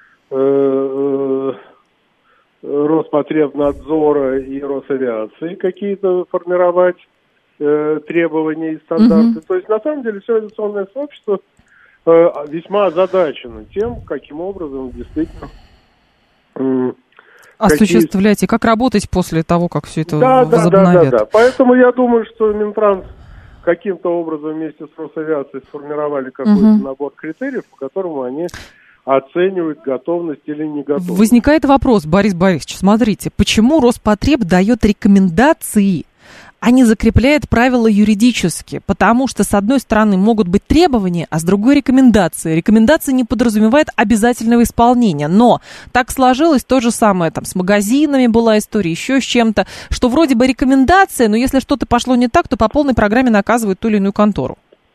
э, Роспотребнадзора и Росавиации какие-то формировать э, требования и стандарты. Mm-hmm. То есть, на самом деле, все авиационное сообщество э, весьма озадачено тем, каким образом действительно... Э, осуществлять, и как работать после того, как все это да, возобновят. Да, да, да, да. Поэтому я думаю, что Минтранс каким-то образом вместе с Росавиацией сформировали какой-то угу. набор критериев, по которому они оценивают готовность или не готовность. Возникает вопрос, Борис Борисович, смотрите, почему Роспотреб дает рекомендации, а не закрепляет правила юридически? Потому что, с одной стороны, могут быть требования, а с другой рекомендации. Рекомендация не подразумевает обязательного исполнения, но так сложилось то же самое, там, с магазинами была история, еще с чем-то, что вроде бы рекомендация, но если что-то пошло не так, то по полной программе наказывают ту или иную контору.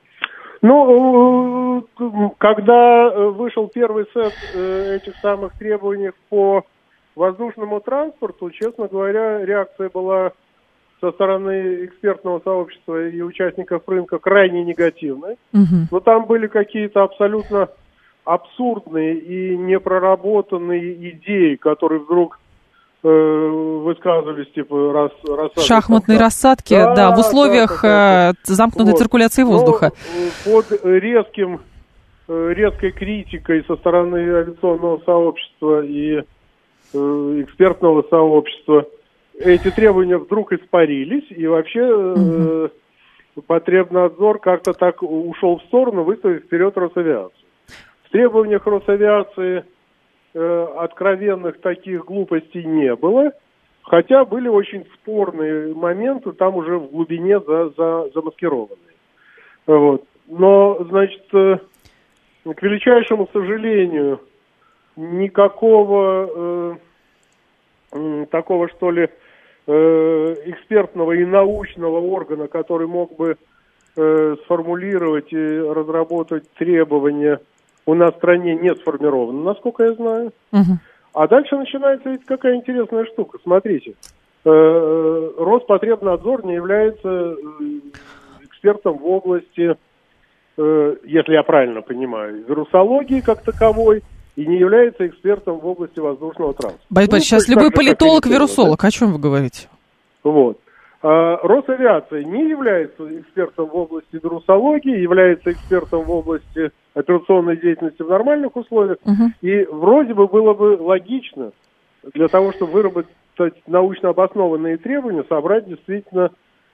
Ну, когда вышел первый сет этих самых требований по воздушному транспорту, честно говоря, реакция была со стороны экспертного сообщества и участников рынка крайне негативной. Угу. Но там были какие-то абсолютно абсурдные и непроработанные идеи, которые вдруг э, высказывались, типа рас, рассадки. Шахматные рассадки, да, да, в условиях да, да, да. замкнутой вот. циркуляции воздуха. Но под резким, резкой критикой со стороны авиационного сообщества и э, экспертного сообщества эти требования вдруг испарились, и вообще э, Потребнадзор как-то так ушел в сторону, выставив вперед Росавиацию. В требованиях Росавиации э, откровенных таких глупостей не было, хотя были очень спорные моменты, там уже в глубине за, за, замаскированные. Вот. Но, значит, э, к величайшему сожалению, никакого э, э, такого, что ли, экспертного и научного органа, который мог бы э, сформулировать и разработать требования, у нас в стране не сформировано, насколько я знаю. Угу. А дальше начинается ведь какая интересная штука. Смотрите, э, Роспотребнадзор не является экспертом в области, э, если я правильно понимаю, вирусологии как таковой и не является экспертом в области воздушного транспорта. Борис Борисович, ну, сейчас любой политолог-вирусолог, да? О чем вы говорите? Вот. А Росавиация не является экспертом в области вирусологии, является экспертом в области операционной деятельности в нормальных условиях. Угу. И вроде бы было бы логично для того, чтобы выработать научно обоснованные требования, собрать действительно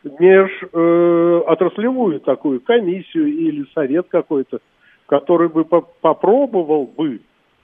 межотраслевую э, такую комиссию или совет какой-то, который бы по- попробовал бы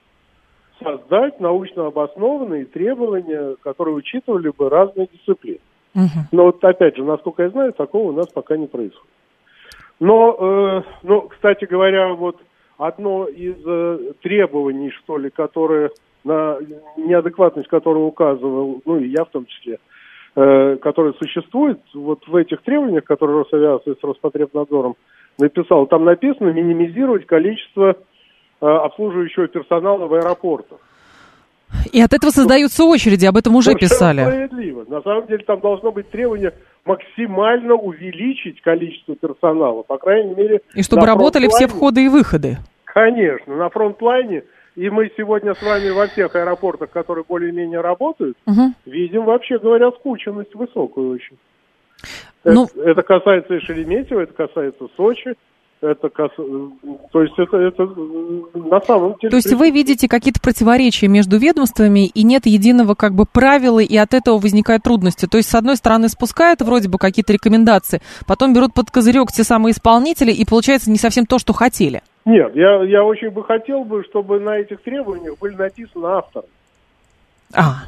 создать научно обоснованные требования, которые учитывали бы разные дисциплины. Uh-huh. Но вот опять же, насколько я знаю, такого у нас пока не происходит. Но, э, ну, кстати говоря, вот одно из э, требований, что ли, которое на неадекватность которого указывал, ну и я в том числе, э, которое существует вот в этих требованиях, которые Росавиация с Роспотребнадзором написал, там написано минимизировать количество э, обслуживающего персонала в аэропортах. И от этого создаются очереди, об этом уже писали. Справедливо. На самом деле там должно быть требование максимально увеличить количество персонала, по крайней мере... И чтобы работали все входы и выходы. Конечно, на фронтлайне. И мы сегодня с вами во всех аэропортах, которые более-менее работают, угу. видим, вообще говоря, скученность высокую очень. Ну... Это, это касается и Шереметьево, это касается Сочи. Это, то есть это, это на самом деле... То есть вы видите какие-то противоречия между ведомствами, и нет единого как бы правила, и от этого возникают трудности. То есть, с одной стороны, спускают вроде бы какие-то рекомендации, потом берут под козырек те самые исполнители, и получается не совсем то, что хотели. Нет, я, я очень бы хотел бы, чтобы на этих требованиях были написаны авторы. А.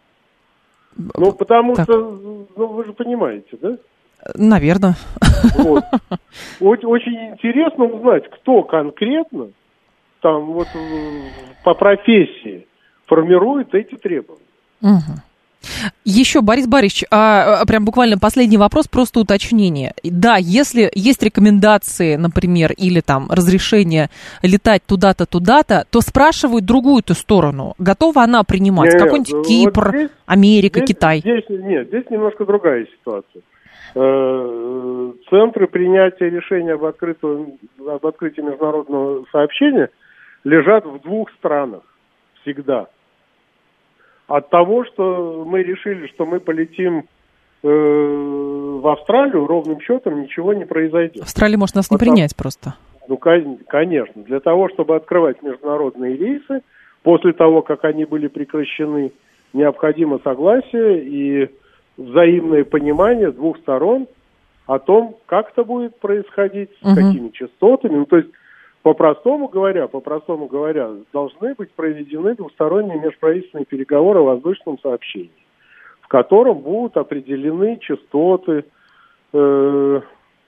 Ну, потому так. что, ну, вы же понимаете, да? Наверное. Вот. Очень интересно узнать, кто конкретно там вот по профессии формирует эти требования. Угу. Еще, Борис Борисович, а, прям буквально последний вопрос, просто уточнение. Да, если есть рекомендации, например, или там разрешение летать туда-то, туда-то, то спрашивают другую-то сторону. Готова она принимать? Нет, Какой-нибудь вот Кипр, здесь, Америка, здесь, Китай? Здесь, нет, здесь немножко другая ситуация. Центры принятия решения об, открытом, об открытии международного сообщения лежат в двух странах всегда. От того, что мы решили, что мы полетим э, в Австралию, ровным счетом ничего не произойдет. Австралия может нас Потому, не принять просто. Ну, конечно. Для того, чтобы открывать международные рейсы, после того, как они были прекращены, необходимо согласие и взаимное понимание двух сторон о том, как это будет происходить, с угу. какими частотами. Ну, то есть, по-простому говоря, по-простому говоря, должны быть проведены двусторонние межправительственные переговоры о воздушном сообщении, в котором будут определены частоты, э,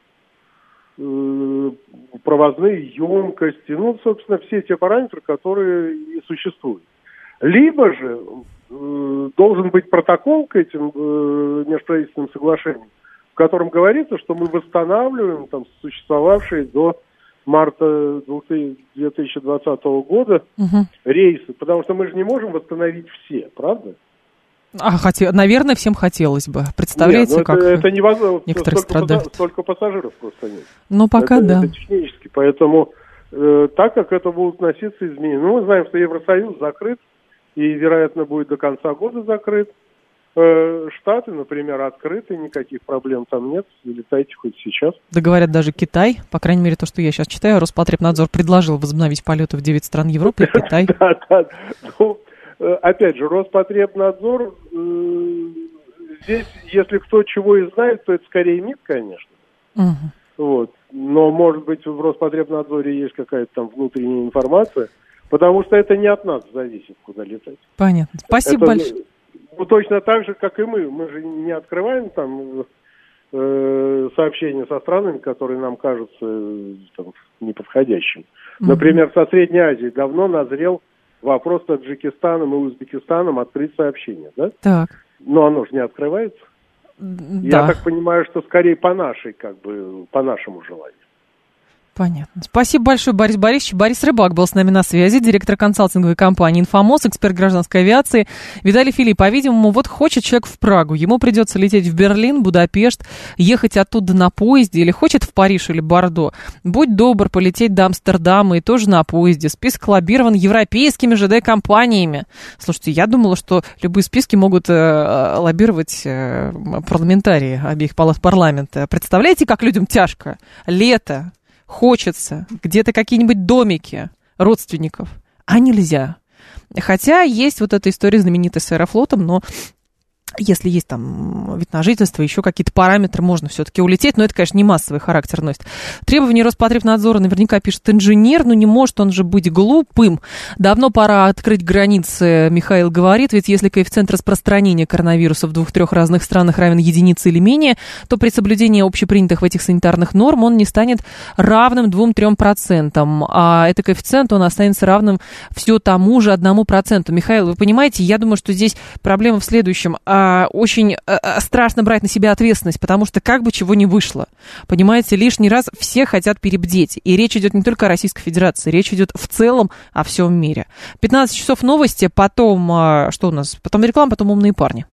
э, провозные емкости, ну, собственно, все те параметры, которые и существуют. Либо же должен быть протокол к этим э, межправительственным соглашениям, в котором говорится, что мы восстанавливаем там существовавшие до марта две тысячи двадцатого года угу. рейсы, потому что мы же не можем восстановить все, правда? А, хотя, наверное, всем хотелось бы. Представляете, нет, как это, это невозможно. Некоторые столько страдают. Паса- столько пассажиров просто нет. Ну, пока это, да. Это технически, поэтому э, так как это будут носиться изменения. Ну, мы знаем, что Евросоюз закрыт, и, вероятно, будет до конца года закрыт. Э, Штаты, например, открыты, никаких проблем там нет, летайте хоть сейчас. Да, говорят, даже Китай, по крайней мере, то, что я сейчас читаю, Роспотребнадзор предложил возобновить полеты в девять стран Европы и Китай. Да, да. Ну, опять же, Роспотребнадзор, здесь, если кто чего и знает, то это скорее МИД, конечно. Вот. Но, может быть, в Роспотребнадзоре есть какая-то там внутренняя информация, потому что это не от нас зависит, куда летать. Понятно. Спасибо это, большое. Ну, точно так же, как и мы. Мы же не открываем там э, сообщения со странами, которые нам кажутся э, там, неподходящими. Mm-hmm. Например, со Средней Азией давно назрел вопрос с Таджикистаном и Узбекистаном открыть сообщения, да? Так. Но оно же не открывается. Да. Я так понимаю, что скорее по нашей, как бы, по нашему желанию. Понятно. Спасибо большое, Борис Борисович. Борис Рыбак был с нами на связи, директор консалтинговой компании «Инфомос», эксперт гражданской авиации. Виталий Филипп, по-видимому, вот хочет человек в Прагу, ему придется лететь в Берлин, Будапешт, ехать оттуда на поезде, или хочет в Париж или Бордо. Будь добр полететь до Амстердама и тоже на поезде. Список лоббирован европейскими ЖД-компаниями. Слушайте, я думала, что любые списки могут э, лоббировать э, парламентарии обеих палат парламента. Представляете, как людям тяжко? Лето. Хочется, где-то какие-нибудь домики родственников, а нельзя. Хотя есть вот эта история знаменитая с Аэрофлотом, но если есть там вид на жительство, еще какие-то параметры, можно все-таки улететь, но это, конечно, не массовый характер носит. Требования Роспотребнадзора наверняка пишет инженер, но не может он же быть глупым. Давно пора открыть границы, Михаил говорит, ведь если коэффициент распространения коронавируса в двух-трех разных странах равен единице или менее, то при соблюдении общепринятых в этих санитарных норм он не станет равным двум-трем процентам, а этот коэффициент, он останется равным все тому же одному проценту. Михаил, вы понимаете, я думаю, что здесь проблема в следующем. Очень страшно брать на себя ответственность, потому что как бы чего ни вышло. Понимаете, лишний раз все хотят перебдеть. И речь идет не только о Российской Федерации, речь идет в целом о всем мире. пятнадцать часов новости, потом, что у нас? Потом реклама, потом умные парни.